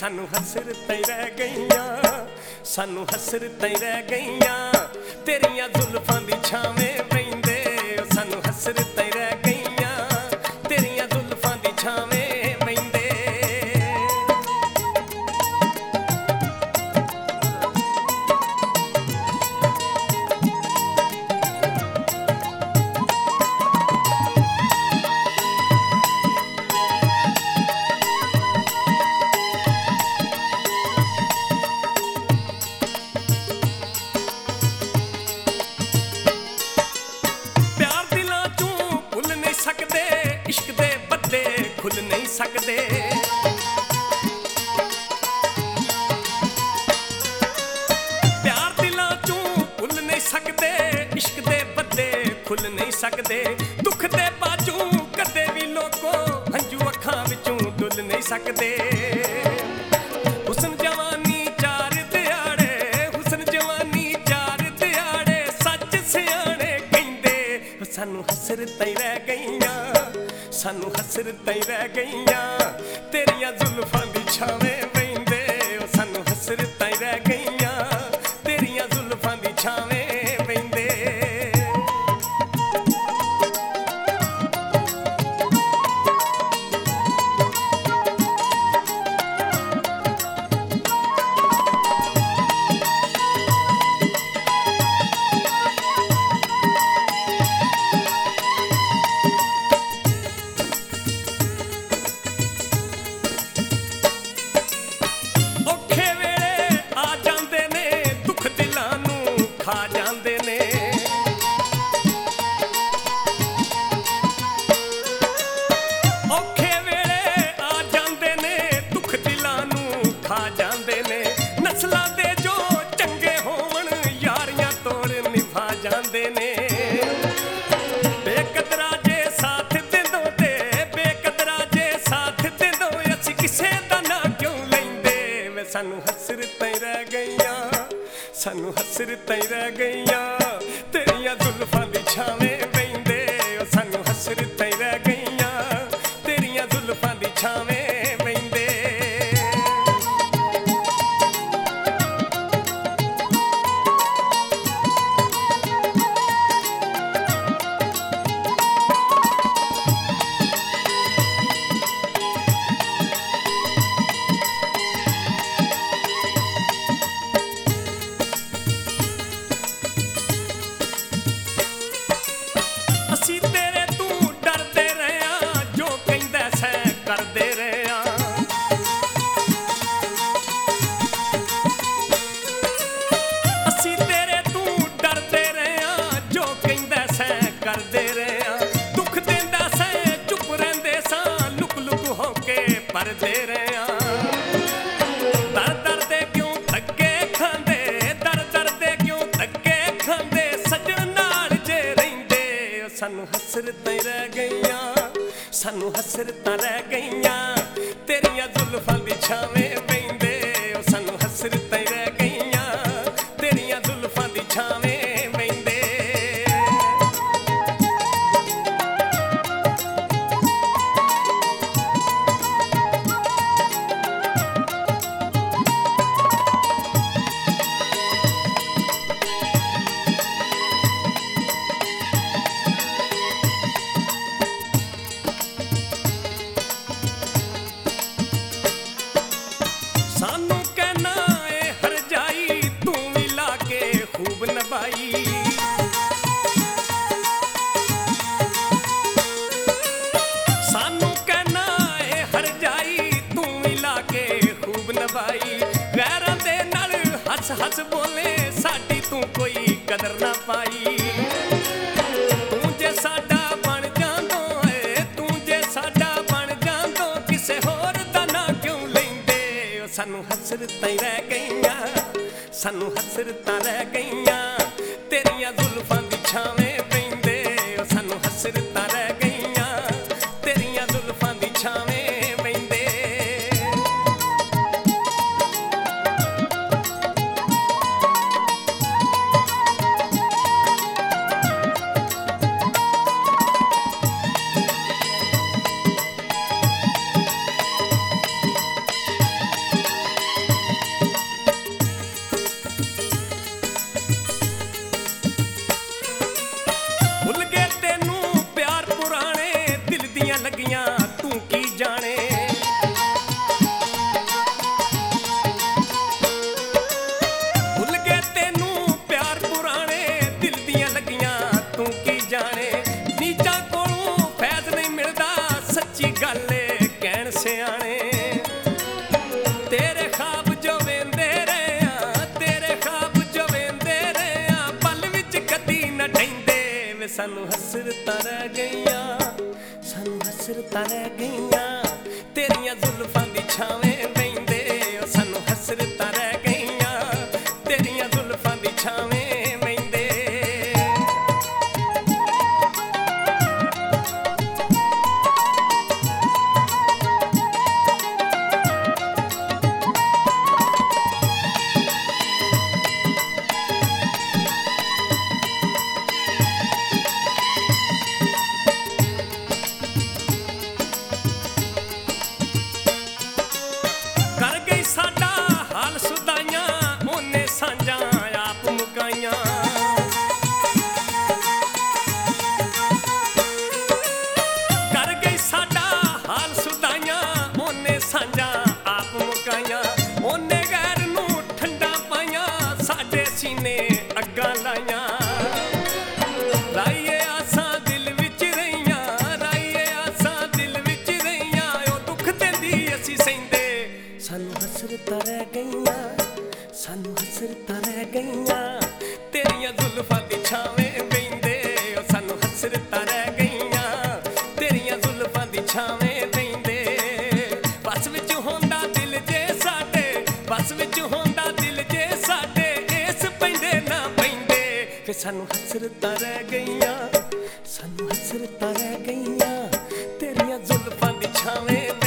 सानू हसरतां ही रह गईयां, सानू हसरतां ही रह गईयां, तेरियां जुल्फां दी छावें बैंदे सानू हसरतां ही रह गईयां, तेरियां जुल्फां दी छावें बैंदे। इश्क दे बदले खुल नहीं सकदे, प्यार दिलां चों भुल नहीं सकदे, इश्क दे बदले खुल नहीं सकदे, दुख दे बाजू कदे भी लोगों हंजू अखां विचों डुल नहीं सकदे। हुस्न जवानी चार दिहाड़े, हुस्न जवानी चार दिहाड़े, सच सियाणे कहिंदे सानू हसरतां ही रह गईयां, सानू हसरतां ही रह गईयां, तेरियां जुल्फां दी छावें बैंदे सानू हसरतां ही रह गईयां, तेरियां जुल्फां दी छावें बैंदे। सानू हसरतां ही रह गईयां, सानू हसरतां ही रह गईयां, तेरियां जुल्फां दी छावें बैंदे सानू हसरतां ही रह गईयां, तेरियां जुल्फां दी छावें बैंदे। परदे रहा दर दर दे क्यों धक्के खांदे, दर दर दे क्यों धक्के खांदे, सजन नाल जे रहिंदे सानू हसरतां ही रह गईयां, सानू हसरतां रह गईयां, तेरियां जुल्फां दी छावें बैंदे सानू हसरतां ही रह गईयां, तेरियां जुल्फां दी छावें बैंदे। सानू कहना ए हर जाई तू भी लाके खूब नभाई, सानू कहना ए हर जाई तू भी लाके खूब नभाई, गैरां दे नाल हस हस बोले साडी तू कोई कदर ना पाई, तू जे साडा बन जांदो है, तू जे साडा बन जांदो किसे होर दा ना क्यों लैंदे सानू हसरतां ही रह गईयां, सानू हसरतां रह गईयां, तेरियां जुल्फां दी छावें बैंदे सानू हसरतां रह गईयां, तेरियां जुल्फां दी छावें बैंदे। ਸਿੱਧੀਆਂ ਲੱਗੀਆਂ ਤੂੰ ਕੀ ਜਾਣੇ ਨੀਚਾਂ ਕੋਲੋਂ ਫੈਜ਼ ਨਹੀਂ ਮਿਲਦਾ ਸੱਚੀ ਗੱਲ ਏ ਕਹਿਣ ਸਿਆਣੇ ਤੇਰੇ ਖਾਬ ਜੋ ਵੇਂਦੇ ਰਹੇ ਆ ਤੇਰੇ ਖਾਬ ਜੋ ਵੇਂਦੇ ਰਹੇ ਆ ਪਲ ਵਿੱਚ ਕਦੀ ਨਾ ਢਹਿੰਦੇ ਵੇ ਸਾਨੂੰ ਹਸਰਤਾਂ ਰਹਿ ਗਈਆਂ ਸਾਨੂੰ ਹਸਰਤਾਂ ਰਹਿ ਗਈਆਂ ਤੇਰੀਆਂ ਜ਼ੁਲਫਾਂ ਦੀ ਛਾਵੇਂ ਬਹਿੰਦੇ ਓ ਸਾਨੂੰ ਹਸਰਤਾਂ ਰਹਿ ਗਈਆਂ ਤੇਰੀਆਂ ਜ਼ੁਲਫਾਂ ਦੀ ਛਾਵੇਂ ਬਹਿੰਦੇ ਕਰ ਗਈ ਸਾਡਾ ਹਾਲ ਸੁਦਾਈਆਂ ਉਹਨੇ ਸਾਂਝਾਂ ਆਪ ਮੁਕਾਈਆਂ ਕਰ ਗਈ ਸਾਡਾ ਹਾਲ ਸੁਦਾਈਆਂ ਉਹਨੇ ਸਾਂਝਾਂ ਆਪ ਮੁਕਾਈਆਂ ਉਹਨੇ ਗੈਰ ਨੂੰ ਠੰਡਾ ਪਾਈਆਂ ਸਾਡੇ ਸੀਨੇ ਅੱਗਾਂ ਲਾਈਆਂ ਰਾਈਏ ਆਸਾਂ ਦਿਲ ਵਿੱਚ ਰਹੀਆਂ ਰਾਈਏ ਆਸਾਂ ਦਿਲ ਵਿੱਚ ਰਹੀਆਂ ਉਹ ਦੁੱਖ ਦਿੰਦੀ ਅਸੀਂ ਸਹਿੰਦੇ ਸਾਨੂੰ ਹਸਰਤਾਂ ਰਹਿ ਗਈਆਂ ਸਾਨੂੰ ਹਸਰਤਾਂ ਰਹਿ ਗਈਆਂ ਤੇਰੀਆਂ ਜ਼ੁਲਫਾਂ ਦੀ ਛਾਵੇਂ ਬਹਿੰਦੇ ਓ ਸਾਨੂੰ ਹਸਰਤਾਂ ਰਹਿ ਗਈਆਂ ਤੇਰੀਆਂ ਜ਼ੁਲਫਾਂ ਦੀ ਛਾਵੇਂ ਬਹਿੰਦੇ ਬਸ ਵਿੱਚ ਹੁੰਦਾ ਦਿਲ ਜੇ ਸਾਡੇ ਬਸ ਵਿੱਚ ਹੁੰਦਾ ਦਿਲ ਜੇ ਸਾਡੇ ਇਸ ਪੈਂਦੇ ਨਾ ਪੈਂਦੇ ਫਿਰ ਸਾਨੂੰ ਹਸਰਤਾਂ ਰਹਿ ਗਈਆਂ ਸਾਨੂੰ ਹਸਰਤਾਂ ਰਹਿ ਗਈਆਂ ਤੇਰੀਆਂ ਜ਼ੁਲਫਾਂ ਦੀ ਛਾਵੇਂ